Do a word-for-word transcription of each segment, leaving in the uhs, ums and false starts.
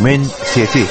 Türkmen sesi.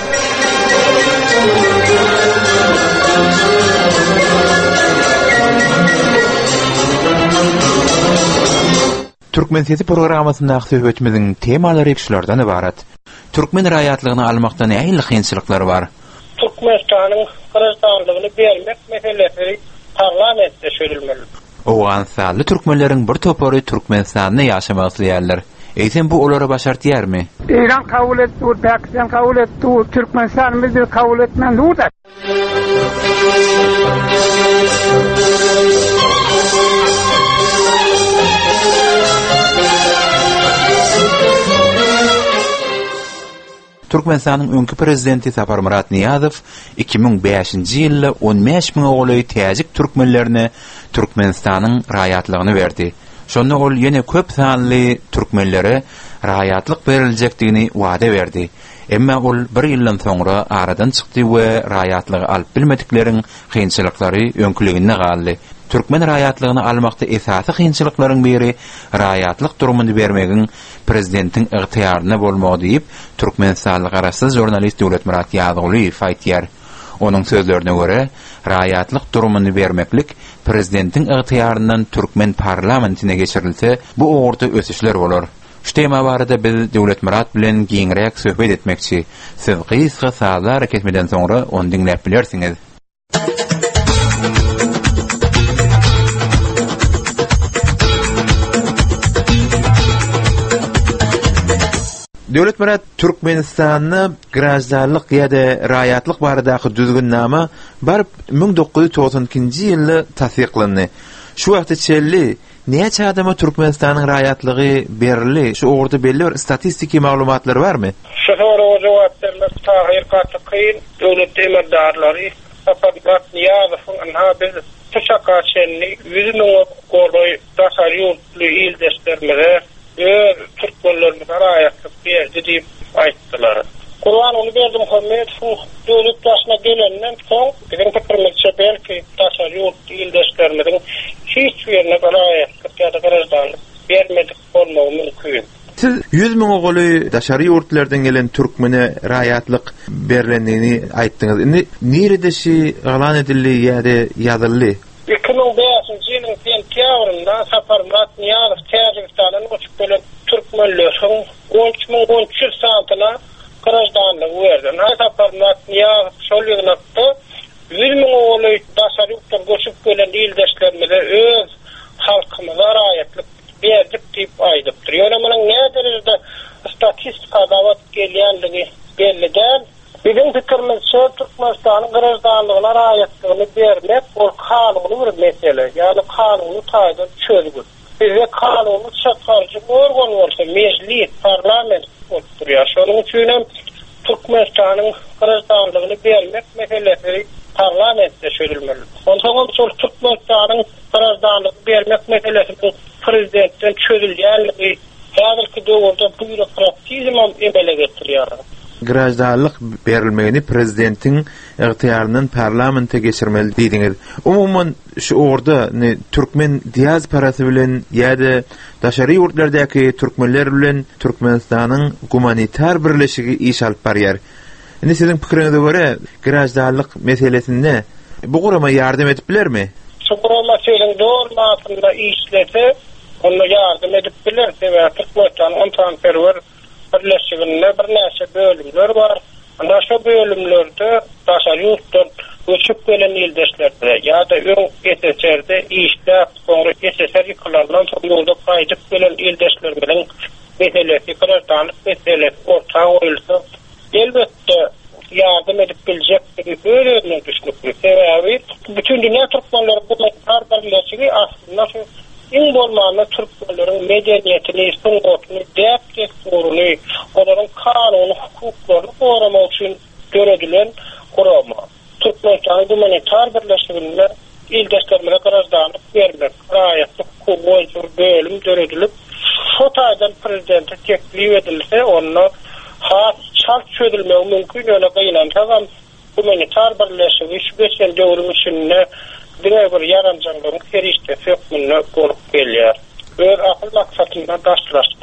Türkmen sesi programmasynda söhbetimizin temalary şulardan ibarat. Türkmen raýatlygyny almakda nähili kynçylyklar bar? Türkmenistanyň Kyrgyzstanlygyny bermek meselesi parlamentde şörilmeli. Owganstanly türkmenleriň bir topary Türkmenistanda ýaşamak diýerler. Eýsen bu olara başart ýermi? İran kabul etdi, Pakistan kabul etdi, Türkmenistan bizi kabul etmedi da. Türkmenistanyň öňkü prezidenti Saparmurat Niýazow iki ming beşinji ýylda on beş ming ogly täzik türkmenlerine Türkmenistanyň raýatlygyny berdi. Şonda ol ýene köp sanly türkmenlere raýatlyk beriljekdigini wada berdi. Emma ol bir ýyldan soňra aradan çykdy we raýatlygy alyp bilmedikleriň kynçylyklary öňküligine galdy. Türkmen raýatlygyny almakda esasy kynçylyklaryň biri raýatlyk durumuny bermegiň prezidentiň ygtyýaryna bolmagy diýip Türkmenistanlyk arasy jurnalist Döwletmurat Ýazygoly faýtýar. Onuň sözlerine görä, raýatlyk durumuny bermeklik prezidentiň ygtyýaryndan Türkmen parlamentine geçirilse, bu ogurda ösüşler bolar. Şu tema barada biz Döwletmurat bilen giňrek söhbet etmekçi. Siz gysga sazlar kesmeden soňra onu dinläp bilersiňiz. Döwletmurat Türkmenistanyny gражданlyk ýa-da raýatlyk baradaky düzgünnama bar ming dokuz ýüz togson ikinji ýylda tasdiklandy. Şu wagtda çelli näçe adama Türkmenistanyň raýatlygy berildi? Şu orada belli bir statistiki maglumatlar barmy? Şu soraga jogap bermek taýyr gatykyn döwlet emirdarlary Saparmurat Niýazowyň anha biz tuşaka çelli yüz ming goly daşaryurtly ýyldaşlarmyza Türkmenlerine raýatlyk berdi diýip aýtdylar. Kurban onu berdim Muhammed şu döwlet başyna gelenden soň bizim pikirimiçe belki daşaryurt ýyldaşlarymyň hiç birine raýatlyk ýa-da gражданlyk bermedik bolmagy mümkin. Siz yüz ming oly daşary ýurtlardan gelen türkmene raýatlyk berilendini aýtdyňyz. Indi nerede şi galan edildi ýa-da ýazyldy? iki ming beşinji ýylyň sentýabrynda Saparmurat Niýazow Täjikistanyň uçup gelen türkmenleriň on üç ming on üç santyna gражданlyk berdi. Saparmurat Niýazow şol ýylda yüz ming oly daşary ýurtdan göçüp gelen ýyldaşlarymyza öz halkymyza raýatlyk berdik diýip aýdypdyr. Ýöne munyň näderinde statistika dawat gelýändigi belli däl. Bizim pikirimizçe Türkmenistanyň gражданlygyna raýatlygyny bermek ol kanuny bir mesele. Ýani kanuny taýdan çözgün. Bize kanuny çakarjy organ bolsa meclis, parlament bolýar. Şonuň üçin hem Türkmenistanyň gражданlygyny bermek meselesi parlamentde şörilmeli. Ondan soň Türkmenistanyň gражданlygyny bermek meselesi prezidentden çözülýänligi häzirki döwürde bürokratizm emele getirýär. Gражданlyk berilmegini prezidentiň ygtyýaryndan parlamente geçirmeli diýdiňiz. Umumyň şu orada ne türkmen diasporasy bilen ýa-da daşary ýurtlardaky türkmenler bilen Türkmenistanyň humanitar birleşigi iş alyp barýar. Indi siziň pikiriňize görä gражданlyk meselesinde bu gurama ýardam edip bilermi? Şu gurama şeýleň dogmatynda işlese, onu ýardam edip bilerse we Türkmenistanyň ontanperwer birleşiginde bir näçe bölümler bar. Ana şu bölümlerde daşary ýurtdan göçüp gelen ýyldaşlarda ýa-da öň geçerde işläp soňra geçer ýykylandan soň ýolda gaýdyp gelen ýyldaşlar bilen meselesi gражданlyk meselesi ortağa goýulsa elbetde ýardam edip biljek diýip öýrenmek düşünýär. Sebäbi bütün dünýä türkmenleri bu tartışmaları aslında şu in bolmanda türkmenleriň medeniýetini, sungatyny, däpke soruny, olaryň kanuny, hukuklaryny goramak üçin göredilen gurama. Türkmenistanyň humanitar birleşiginde ýyldaşlarymyza gражданlyk bermek, raýatlyk hukuk bölüm döredilip, şu taýdan prezidente teklif edilse, onu has şart çözülmegi mümkin ýöne gaýlanýar. Humanitar birleşigi şu geçen döwrüň içinde bir yarancanlığın serişte sökmünü korup gelýär. Ör akıl maksatyna daşlaşdy.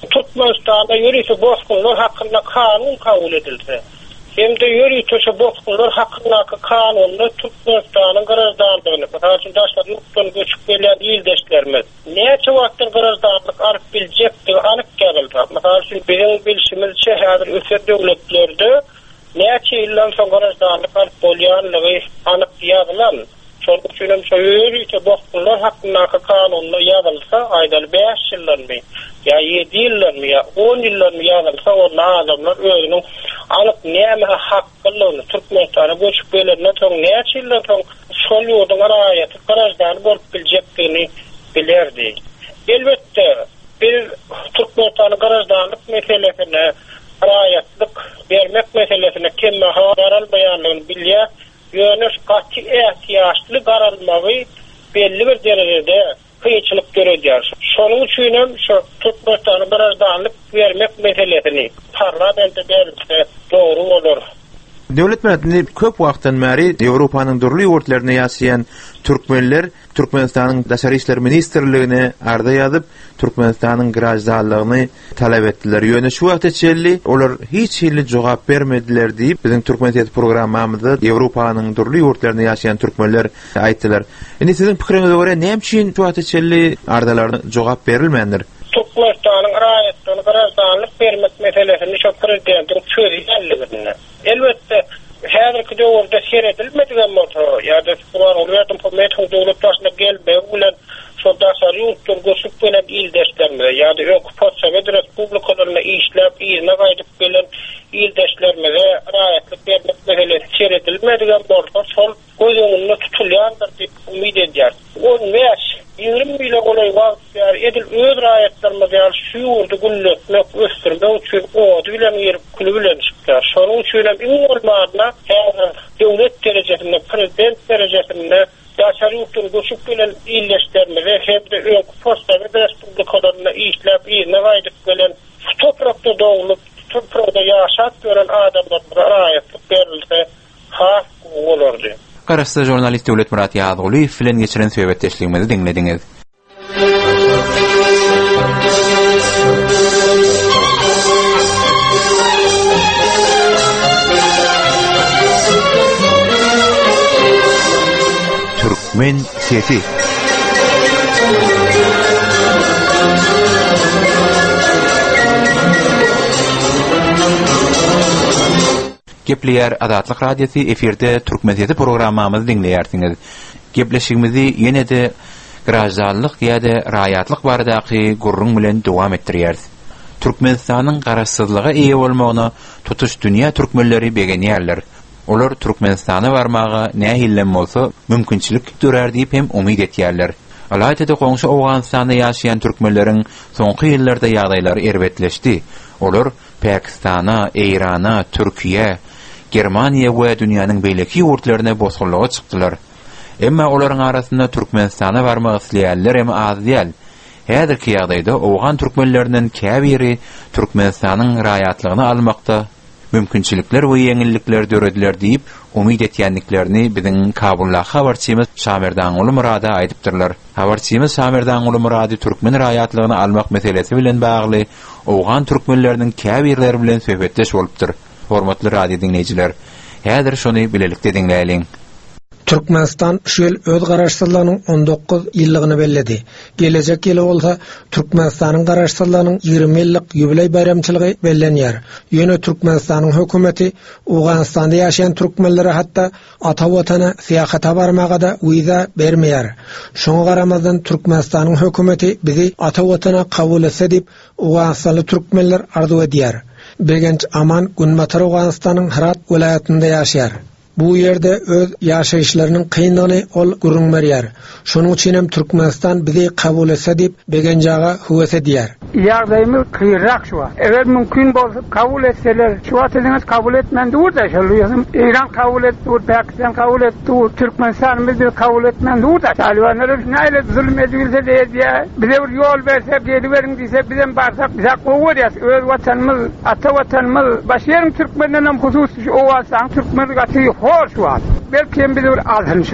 Türkmenistan'da yürüyüşü bozkunlar hakkında kanun kabul edildi. Hem de yürüyüşü bozkunlar hakkında kanunla Türkmenistan'ın garajdanlığını, mesela şimdi daşlar yurttan göçüp gelen ildeşlerimiz ne çavaktır garajdanlık arıp bilecekti, anık gelildi. Mesela şimdi bizim bilişimizce hazır öte devletlerde neçe illan son garajdanlık arıp bolyanlığı anık yazılan. Şonun üçin şöýürýär bozkunlar hakkında kanunla yazılsa aýdaly beş ýyllarmy ya yedi ýyllarmy ya on ýyllarmy yazılsa onda adamlar özüniň alyp näme hakkylygyny Türkmenistana göçüp gelene soň näçe ýyllar soň şol ýurduň araýaty garajdan bolup biljekdigini bilerdi. Elbetde bir Türkmenistana garajdanlyk meselesine araýatlyk bermek meselesine kemme habar almaýanlygyny bilýär. Yönüş katı ihtiyaçlı qaralmağı belli bir derecede kıyıçılık görüyor. Şonun üçin şu Türkmenistan'a garajdanlyk vermek meselesini parlamentde berse doğru olur. Döwlet meclisinde köp wagtdan bäri Ýewropanyň durly ýurtlaryna ýaşaýan türkmenler Türkmenistanyň Daşary işler ministrligine arda ýazyp Türkmenistanyň garajdanlygyny talap etdiler. Ýöne şu wagtda çelli olar hiç hili jogap bermediler diýip biziň Türkmenistan programmamyzda Ýewropanyň durly ýurtlaryna ýaşaýan türkmenler aýtdylar. Indi siziň pikiriňize görä näme üçin şu wagtda çelli ardalaryna jogap berilmeýändir? Türkmenistan'ın araýatlygyny garajdanlyk bermek meselesini şu prezidentiň çözýänligini. Elbette häzirki döwürde seredilmedigen moto ýa-da bular ulýatyn pometň döwlet başyna gelmegi bilen şu daşary ýurtlar göçüp gelen ildeşlerime ýa-da okupasiýa respublikalaryna işläp ýerine gaýdyp gelen ildeşlerime araýatlyk bermek meselesi seredilmedigen bolsa şol göz öňünde tutulýandyr diýip umyt edýär. on beş ýygrimi ýyla golay wagt ýar edil öz raýatlaryna ýa-da şu ýurdu gülletmek ösdürmek üçin ody bilen ýerip küli bilen çykýar. Şonuň üçin hem iň bolmagyna häzir döwlet derejesinde, prezident derejesinde daşary ýurtdan göçüp gelen ildeşlerime hem de okupasiýa respublikalaryna işläp ýerine gaýdyp gelen toprakda dogulup toprakda ýaşap gören adamlara raýatlyk berilse ha bolardy. Garasda jurnalist Döwlet Murat Ýazygoly bilen geçiren söhbetdeşligimizi dinlediňiz. Türkmen sesi. Gepleýär Azatlyk radiosu efirde Türkmen sesi programmamyzy dinleýärsiňiz. Gepleşigimizi ýene-de garajdanlyk ýa-da raýatlyk baradaky gurrun bilen dowam etdirýäris. Türkmenistanyň garaşsyzlygy eýe bolmagyna tutuş dünýä türkmenleri begenýärler. Olar Türkmenistana barmagy nähillen bolsa mümkinçilik dörer diýip hem umyt etýärler. Alaýda goňşy Awganystanda ýaşaýan türkmenleriň soňky ýyllarda ýagdaýlary erbetleşdi. Olar Pakistana, Eýrana, Türkiýe, Germaniýa we dünýäniň beýleki ýurtlaryna bosgunlyga çykdylar. Emma olaryň arasynda Türkmenistana barmak isleýänler hem az däl. Häzirki ýagdaýda Awgan türkmenlerinden käbiri Türkmenistanyň raýatlygyny almakda mümkinçilikler we ýeňillikler dörediler diýip umyt etýänliklerini biziň Kabulla habarçymyz Şamerdan Uly Murada aýdypdyrlar. Habarçymyz Şamerdan Uly Murady türkmen raýatlygyny almak meselesi bilen bagly Awgan türkmenleriniň käbirleri bilen söhbetdeş bolupdyr. Hormatly radio dinleýijiler, häzir şonu bilelikde dinläýäliň. Türkmenistan şu yıl öz garaşsyzlygynyň on dokuz ýyllygyny belledi. Gelecek ýyly bolsa Türkmenistanyň garaşsyzlygynyň ýygrimi ýyllyk ýubiley bayramçylygy bellenýär. Ýöne Türkmenistanyň hökümeti Awganystanda ýaşaýan türkmenlere hatda ata watana syýahata barmaga da wiza bermeýär. Şoňa garamazdan Türkmenistanyň hökümeti bizi ata watana kabul etse diýip Awganystanly türkmenler arzu edýär. Begenç Aman Günmatar Awganystanyň Herat welaýatynda ýaşaýar. Bu yerde öz yaşayışlarının kıyınlığını ol gurrun veriyar. Şunun için hem Türkmenistan bizi kabul etse deyip Begencağa hüvese diyar. Yardımı kıyırrak şu an. Evet mümkün bolup kabul etseler. Şu atılınız kabul etmen dur da şalıyasın. İran kabul et dur, Pakistan kabul et dur, Türkmenistan'ımız bir kabul etmen dur da. Talibanları neyle zulüm edilse diye diye bize bir yol verse, geri verin diyse bize bağırsak bize kovur ya. Öz vatanımız, ata vatanımız, başlayalım Türkmenlerin husus o vatanın Türkmenlik atıyı hor şu an. Belki hem bize bir azılmış olur.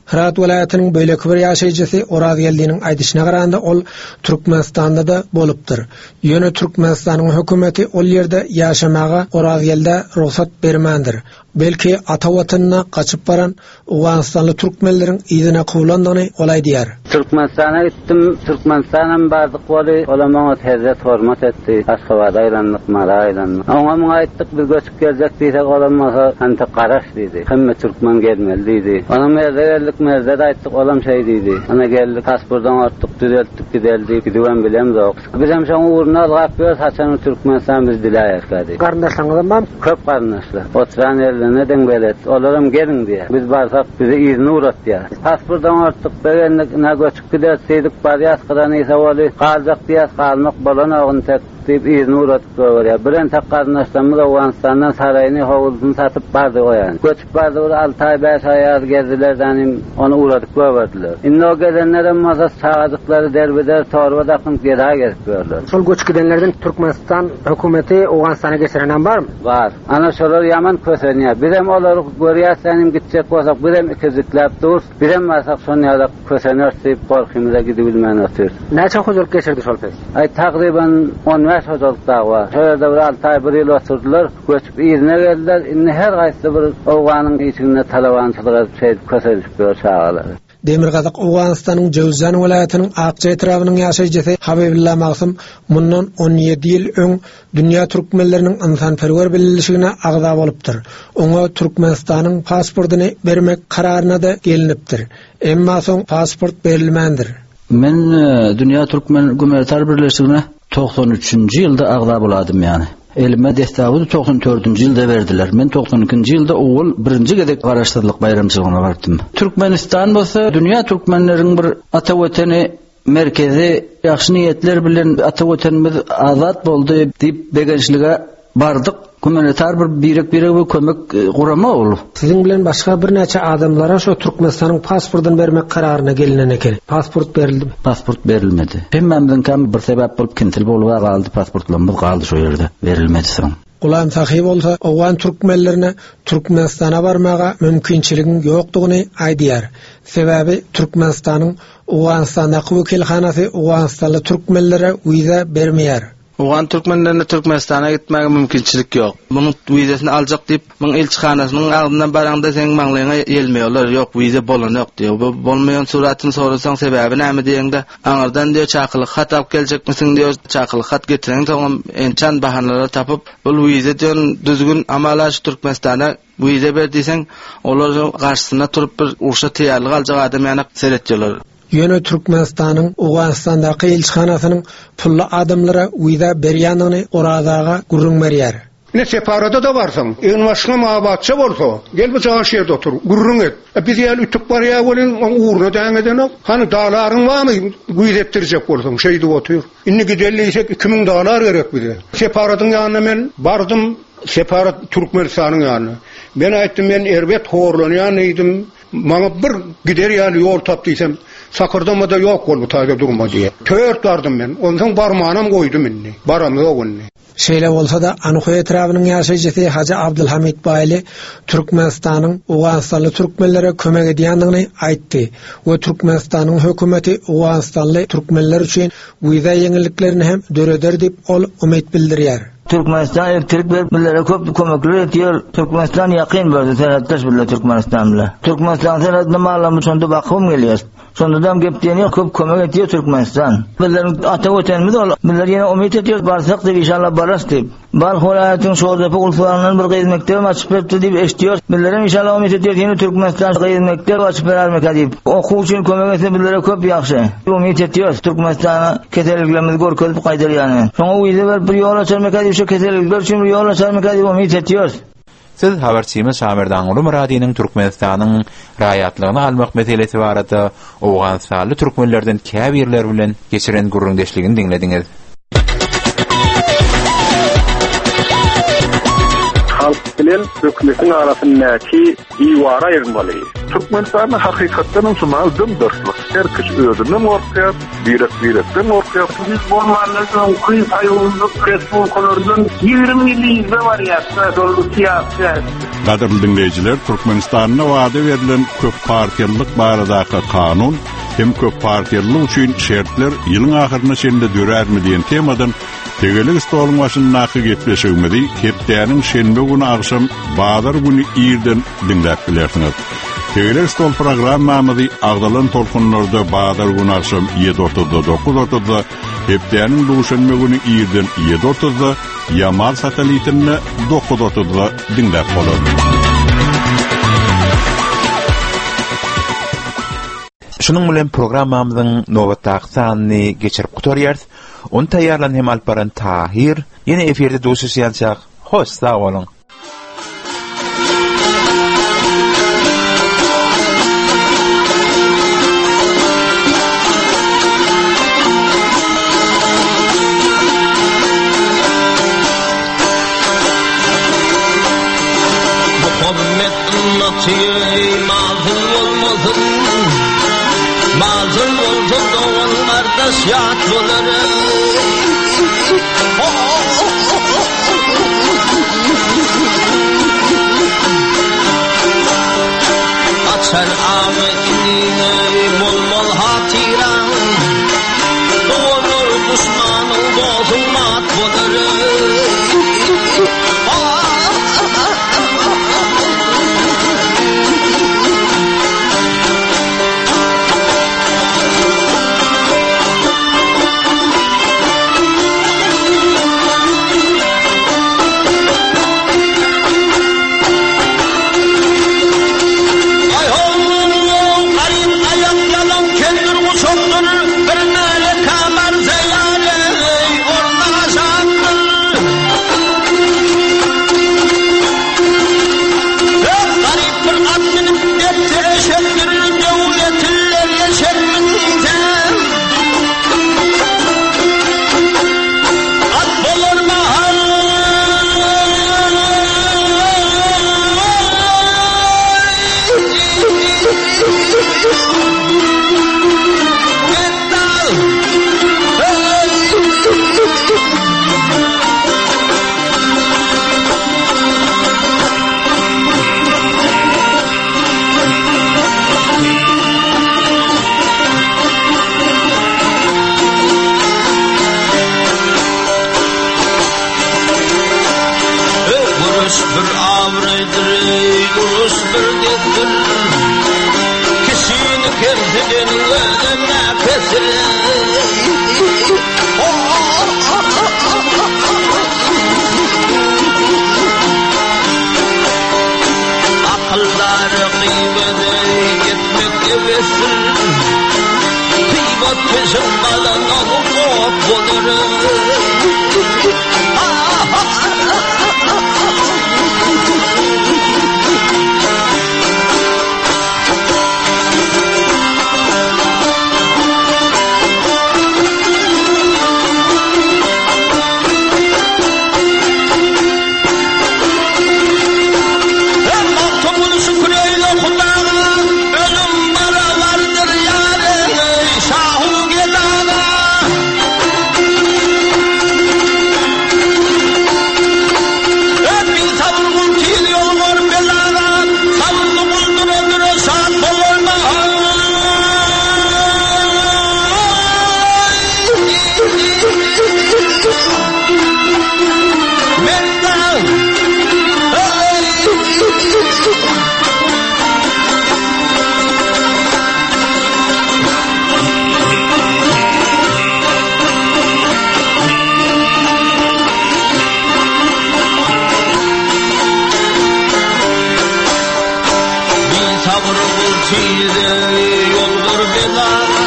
Hirat welaýatynyň beýleki bir ýaşaýjysy Oraz geldiğiniň aýdyşyna garanda ol Türkmenistanda da bolupdyr. Ýöne Türkmenistanyň hökümeti ol ýerde ýaşamaga Oraz gelde ruhsat bermändir. Belki ata watanyna gaçyp baran Awganistanly türkmenleriň ýygyna kowlandygyny olay diýär. Türkmenistana gitdim, Türkmenistanam bardyk boly, olar maňa täze hormat etdi. Aşgabatda aýlandyk, mara aýlandyk. Oňa maňa aýtdyk, biz göçüp geljek diýsek olamasa, hanta garaş diýdi. Hemme türkmen gelmeli diýdi. Ona merde geldik, merde aýtdyk, olam şey diýdi. Ana geldik, pasportdan artdyk, düzeltdik, gideldik, gidibem bilem zok. Biz hem şoň uğruna algap ýör, haçan Türkmenistan biz diläýär diýdi. Garyndaşlaryňyz bam? Köp garyndaşlar. Oturan ýerde neden belet? Olaram gelin diýär. Biz barsak bizi izni urat diýär. Pasportdan artdyk, begendik, na göçüp giderseydik, barýas gyran ýa boly, galjak diýär, galmak bolan ogyny tek diýip izni uratyp goýar. Bilen tak garyndaşlarymyz Awganistandan saraýyny, howlusyny satyp bardy goýan. Göçüp bardy, alty ay beş ay gezdilerden onu uratyp goýardylar. Indi o gelenlere mazas çağadyklary derbeder, torba dakyn gera gezip gördiler. Şol göç gidenlerden Türkmenistan hökümeti Awganistana geçirenen barmy? Var. Ana şolar ýaman kösenýär. Birem olary görýärsenim gitjek bolsak, birem ikizikläp dur, birem masak şonu ýa-da kösener diýip gorkymyza gidip bilmän otur. Näçe hojalyk geçirdi şol pes? Ay takriban on beş hojalyk da var. Şöyle bir alty ay bir ýyl oturdular, göçüp ýerine geldiler. Indi her gaýsy bir Awganyň içinde talawançylyga şey köselip görýärler. Demirgazyk Awganistanyň Jowzjan welaýatynyň Akçay etrawynyň ýaşaýjysy Habibulla Maksum mundan on ýedi ýyl öň dünýä türkmenleriniň insanperwer bilinişigine agda bolupdyr. Oňa Türkmenistanyň pasportyny bermek kararyna da gelinipdir. Emma soň pasport berilmändir. Men dünýä türkmen gümanitar birleşigine doksan üçinji ýylda agda boladym ýani. Elime destawy doksan dördünji ýylda berdiler. Men doksan ikinji ýylda owul birinji gedek garaşdyrlyk bayramçylygyna bardym. Türkmenistan bolsa dünýä türkmenleriň bir ata weteni merkezi ýaxşy niýetler bilen ata wetenimiz azat boldy diýip begençlige bardyk. Humanitar bir birek birek we kömek gurama ol. Siziň bilen başga bir näçe adamlara şo Türkmenistanyň pasportyny bermek kararyna gelinen eken. Pasport berildimi? Pasport berilmedi. Hemmemden kam bir sebäp bolup kintil bolup galdy, pasportlarymyz galdy şo ýerde, berilmedi soň. Gulam sahyp bolsa, Awgan türkmenlerine Türkmenistana barmaga mümkinçiligiň ýokdugyny aýdýar. Sebäbi Türkmenistanyň Awganistandaky wekilhanasy Awganistanly türkmenlere wiza bermeýär. Awgan türkmenlerine Türkmenistana gitmäge mümkinçilik ýok. Munyň wizasyny aljak diýip, muň elçihanasynyň aldyndan baranda seň maňlygyna gelmeýärler. Ýok, wiza bolanok diýip, bu bolmaýan suratyny sorasaň sebäbi näme diýende, aňardan diýip çakylyk hat alyp geljekmisin diýip, çakylyk hat getireň soňam ençan bahanalar tapyp, bu wiza diýen düzgün amalaş Türkmenistana wiza berdiseň, olar garşysyna turup bir urşa täýärlik aljak adam ýany seretýärler. Ýöne Türkmenistanyň Awganistandaky elçihanasynyň pully adamlara wiza berýändigini oradaga gurrunmerýär. Ne separada da varsan, en başına mabatça bolsa, gel bu çağış yerde otur, gurrun et. E biz ýaly ütüp barýa bolen, uğruna däňeden, hani dağlaryň barmy wiza etdirjek bolsaň, şeýdi otur. Inni gidelleýsek iki ming dolar gerek bize. Separatyň ýanyna men bardym, separat Türkmenistanyň ýanyna. Ben aýtdym, men erbet horlanýan idim. Maňa bir gider ýaly ýol tap diýsem, Sakırdama da ýok bol bu taýda durma diýip. Tört bardym men. Ondan barmanam goýdum inni. Baramy ýok inni. Şeýle bolsa da Anykoy etrawynyň ýaşaýjysy Haji Abdulhamid Baýly Türkmenistanyň Awganistanly türkmenlere kömek edýändigini aýtdy. We Türkmenistanyň hökümeti Awganistanly türkmenler üçin wiza ýeňilliklerini hem döreder diýip ol umyt bildirýär. Türkmenistan elektrik vermelere köp kömekler ediyor. Türkmenistan yakın verdi seyahatlaş bile Türkmenistan bile. Türkmenistan seyahatine mağlamı sonunda bakım geliyor. Sonradan geptiğini köp kömek ediyor Türkmenistan. Bizlerin ata ötenimiz ol. Bizler yine umut ediyoruz. Barsak da inşallah baras deyip. Bar holayatın şoğuzapı ulfularının bir gizmekleri açıp verdi deyip eştiyor. Bizlerin inşallah umut ediyoruz. Yine Türkmenistan gizmekleri açıp vermek deyip. Oku için kömek etsin bizlere köp yakşı. Umut ediyoruz. Türkmenistan'a keseliklerimizi görközüp kaydır yani. Sonra o yüzden ver bir yol açarmak deyip şu keselikler için bir yol açarmak deyip umut ediyoruz. Siz haberçimiz Şamirdan Ulum Radiyanyň Türkmenistanyň raýatlygyny almak meselesi barada Awganistanly türkmenlerden käbirler bilen geçiren gurrundeşligini dinlediňiz. Halk bilen hökümetiň arasyndaky iwara aýrylmaly. Türkmenistanyň hakykatdan sumal dümdürlük. Herkes özünden gorkýar, birek-birekden gorkýar. Biz bolmanlardan kıyıp ayolunduk respublikalardan ýigirmi ýyl ýyl barýar. Dolu siýasat. Gaderly dinleyijiler, Türkmenistanyna wada berilen köp partiýalylyk baradaky kanun hem köp partiýalylyk üçin şertler ýylyň ahyryna şeýle dörärmi diýen temadan tegelik stoluň başyndaky gepleşigmedi. Hepdäniň şenbe güni akşam Badar güni ýerden dinläp bilersiňiz. Tegelik stol programmamyzy agdalan tolkunlarda Badar güni akşam ýedi otuzda dokuz otuzda hepdäniň duşanma güni ýerden ýedi otuzda Yamar satelitini dokuz otuzda dinläp bolady. Şunun bilen programmamyzyň nowatdaky sanyny geçirip gutarýarys. Onu taýýarlan hem alparan Tahir. Ýene eferde duşuşýançak. Hoş sag bolun. Mazlum oldu doğan kardeş yatmaları Açar ağı inine mol mol hatiran Doğulur düşmanın bozulmat buları Yoldur bela